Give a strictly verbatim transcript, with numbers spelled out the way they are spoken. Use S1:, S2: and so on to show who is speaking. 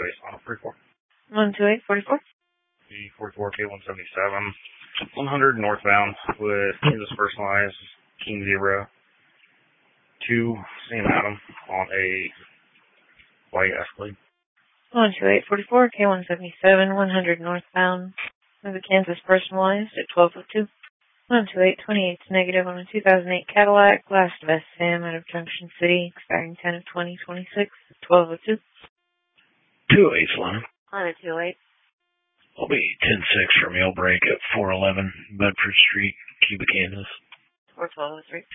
S1: eight, final forty-four.
S2: one two eight, forty-four.
S1: B forty-four K one seventy-seven, one hundred northbound with Kansas personalized, King Zero, two Sam Adam on a white Escalade.
S2: one two eight, forty-four K one seventy-seven, one hundred northbound with a Kansas personalized at twelve oh two. one two eight, twenty-eight negative on a two thousand eight Cadillac, last of S Sam out of Junction City, expiring ten of twenty twenty-six, twelve oh two.
S3: two eight, Lana.
S2: On a two eight.
S3: I'll be ten six for meal break at four eleven Bedford Street, Cuba, Kansas.
S2: four twelve oh three.